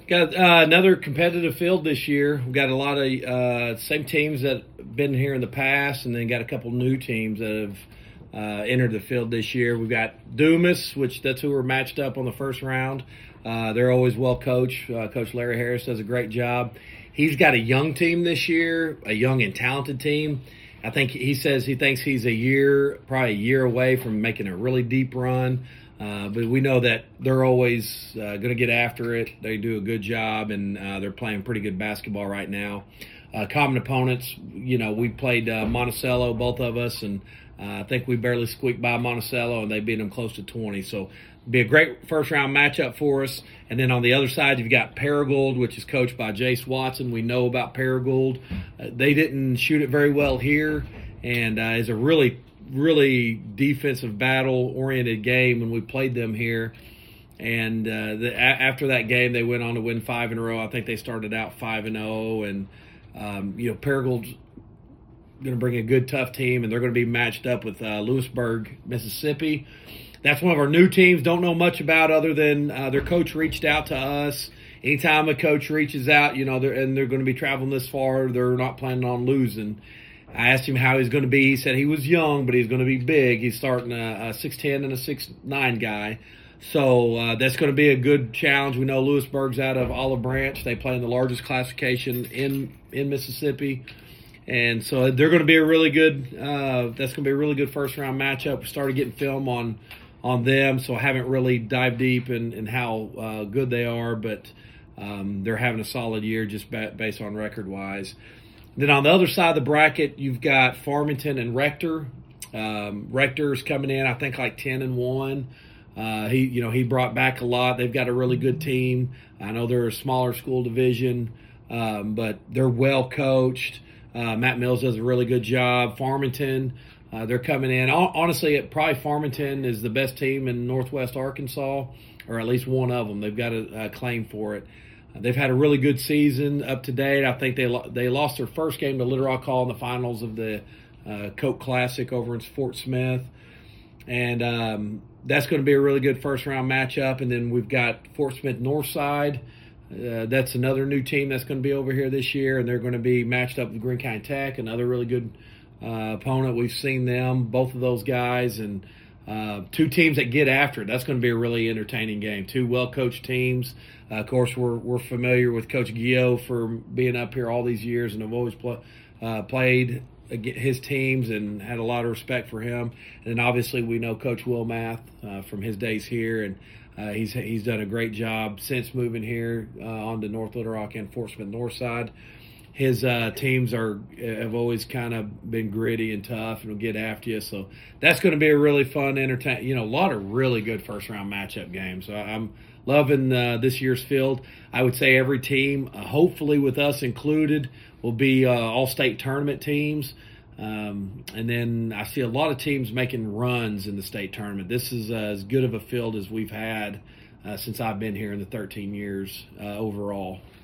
Got another competitive field this year. We've got a lot of same teams that have been here in the past, and then got a couple new teams that have entered the field this year. We've got Dumas, which that's who we're matched up on the first round. They're always well coached. Coach Larry Harris does a great job. He's got a young team this year, a young and talented team. I think he says he thinks he's probably a year away from making a really deep run. But we know that they're always going to get after it. They do a good job, and they're playing pretty good basketball right now. Common opponents, we played Monticello, both of us, and I think we barely squeaked by Monticello, and they beat them close to 20. So be a great first-round matchup for us. And then on the other side, you've got Paragould, which is coached by Jace Watson. We know about Paragould. They didn't shoot it very well here, and is a really defensive battle-oriented game when we played them here. And after that game, they went on to win 5 in a row. I think they started out 5-0, and Paragould's going to bring a good, tough team, and they're going to be matched up with Lewisburg, Mississippi. That's one of our new teams. Don't know much about other than their coach reached out to us. Anytime a coach reaches out, they're going to be traveling this far, they're not planning on losing. I asked him how he's going to be. He said he was young, but he's going to be big. He's starting a 6'10 and a 6'9 guy. So that's going to be a good challenge. We know Lewisburg's out of Olive Branch. They play in the largest classification in Mississippi. And so they're going to be a really good that's going to be a really good first-round matchup. We started getting film on them, so I haven't really dived deep in how good they are, but they're having a solid year just based on record-wise. Then on the other side of the bracket, you've got Farmington and Rector. Rector's coming in, I think, like 10-1. He brought back a lot. They've got a really good team. I know they're a smaller school division, but they're well coached. Matt Mills does a really good job. Farmington, they're coming in. Honestly, probably Farmington is the best team in Northwest Arkansas, or at least one of them. They've got a claim for it. They've had a really good season up to date. I think they lost their first game to Little Rock Hall in the finals of the Coke Classic over in Fort Smith. And that's going to be a really good first-round matchup. And then we've got Fort Smith Northside. That's another new team that's going to be over here this year, and they're going to be matched up with Greene County Tech, another really good opponent. We've seen them, both of those guys, and two teams that get after it. That's going to be a really entertaining game. Two well-coached teams. Of course, we're familiar with Coach Guillot for being up here all these years, and have always played his teams and had a lot of respect for him. And then obviously we know Coach Wilmath from his days here, and he's done a great job since moving here on to North Little Rock and Fort Smith Northside. His teams have always kind of been gritty and tough and will get after you. So that's going to be a really fun, entertaining, a lot of really good first-round matchup games. So I'm loving this year's field. I would say every team, hopefully with us included, will be all-state tournament teams. And then I see a lot of teams making runs in the state tournament. This is as good of a field as we've had since I've been here in the 13 years overall.